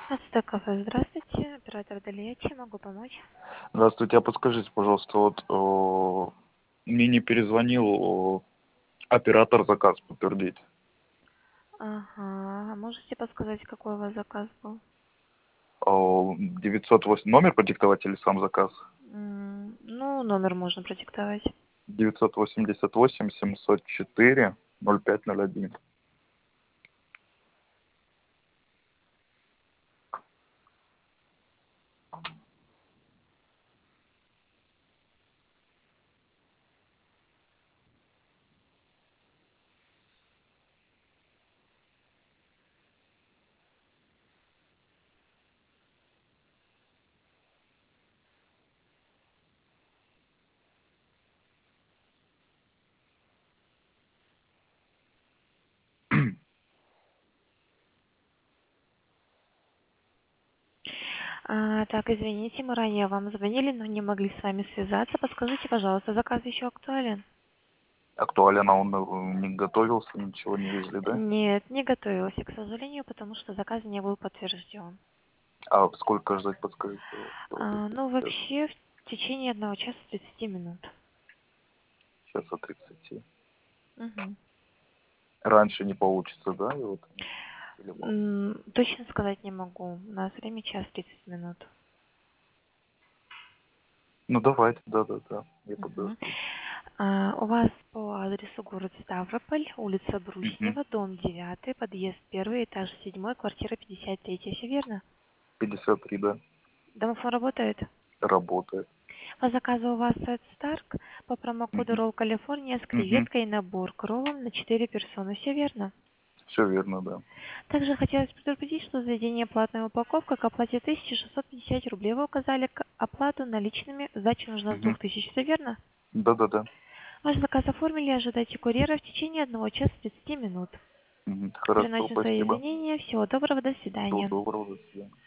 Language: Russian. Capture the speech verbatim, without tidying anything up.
Ацтек кафе, здравствуйте. Оператор Далия, чем могу помочь? Здравствуйте, а подскажите, пожалуйста, вот о, мне не перезвонил о, оператор заказ подтвердить. Ага, а можете подсказать, какой у вас заказ был? О, девятьсот восемь номер продиктовать или сам заказ? М, Ну, номер можно продиктовать. девятьсот восемьдесят восемь семьсот четыре ноль пять ноль один. А, так, извините, мы ранее вам звонили, но не могли с вами связаться. Подскажите, пожалуйста, заказ еще актуален? Актуален, а он э, не готовился, ничего не везли, да? Нет, не готовился, к сожалению, потому что заказ не был подтвержден. А сколько ждать, подскажите, пожалуйста, А, ну, сейчас, вообще, в течение одного часа тридцати минут. часа тридцати. Мгм. Раньше не получится, да? И вот, или можно? М, Точно сказать не могу. У нас время час тридцать минут. Ну давайте, да-да-да, я Мгм. подожду. А, у вас по адресу город Ставрополь, улица Угу. Бруснева, дом девятый, подъезд первый, этаж седьмой, квартира пятьдесят три. Все верно? пятьдесят три, да, Домофон работает? работает. По заказу у вас от Старк по промокоду Угу. Roll California с Угу. креветкой и набор к роллам на четыре персоны. Все верно? Все верно, да. Также хотелось предупредить, что заведение платная упаковка к оплате тысяча шестьсот пятьдесят рублей. Вы указали к оплату наличными. Сдача нужна с Мгм. двух тысяч. Все верно? Да-да-да. Ваш заказ оформили, ожидайте курьера в течение одного часа тридцати минут. Мгм. Хорошо, Приносим свои спасибо. извинения. Всего доброго, до Всего свидания. доброго, до свидания.